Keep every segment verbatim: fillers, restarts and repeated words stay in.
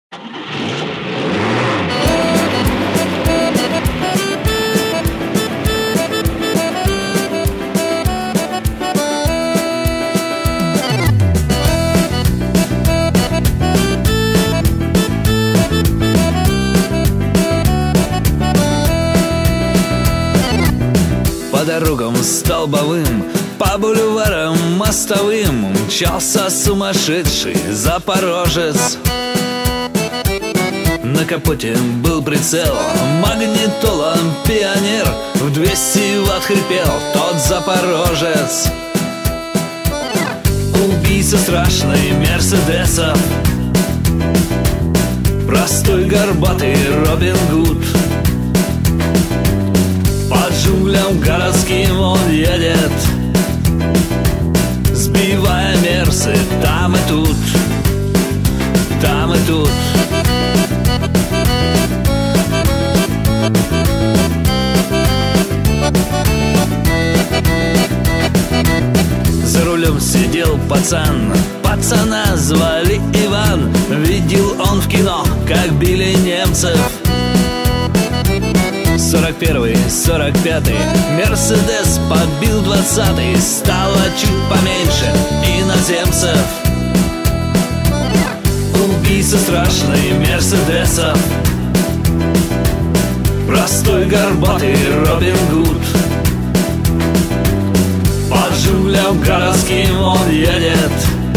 По дорогам столбовым, по бульварам мостовым мчался сумасшедший запорожец. На капоте был прицел, магнитола, пионер. В двести ватт хрипел тот запорожец. Убийца страшный мерседесов, простой горбатый Робин Гуд. По джунглям городским он едет, сбивая мерсы там и тут, там и тут. За рулем сидел пацан, пацана звали Иван. Видел он в кино, как били немцев. Сорок первый, сорок пятый Мерседес побил двадцатый. Стало чуть поменьше иноземцев. Убийца страшный мерседесов, простой горбатый Робин Гуд. По джунглям городским он едет,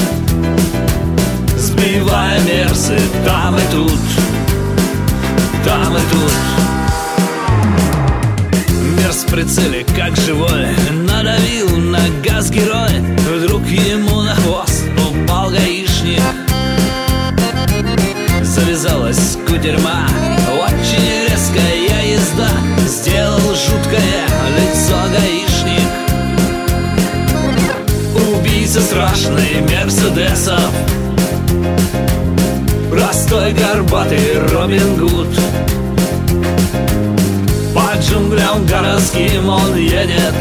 сбивая мерсы там и тут, там и тут. Мерс в прицеле, как живой, надавил на газ герой. Вдруг ему на хвост упал гаишник. Завязалась кутерьма, очень резкая езда. Сделал жуткое лицо гаишник. Убийца страшный мерседесов, простой горбатый Робин Гуд. По джунглям городским он едет,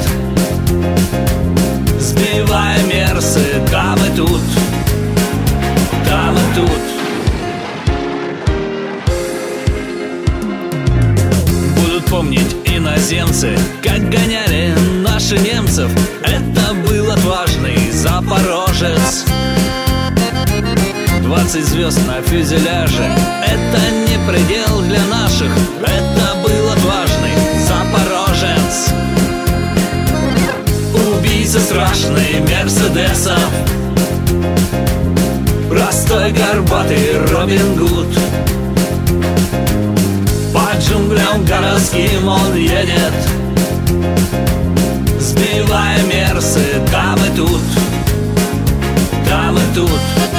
сбивая мерсы там и тут, там и тут. Будут помнить иноземцы, как гоняли наши немцев. Это был отважный запорожец. Двадцать звезд на фюзеляже — это не предел для наших. Это был отважный запорожец. Убийца страшный мерседесов, простой горбатый Робин Гуд. По джунглям городским он едет, сбивая мерсы там и тут, там и тут.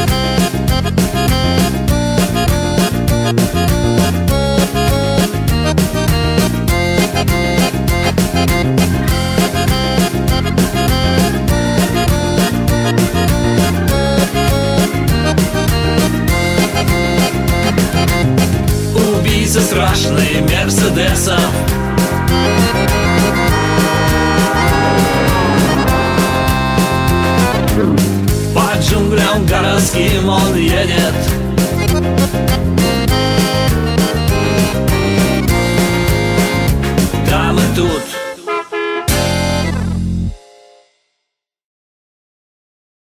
Убийца страшный мерседесов, по джунглям городским он едет,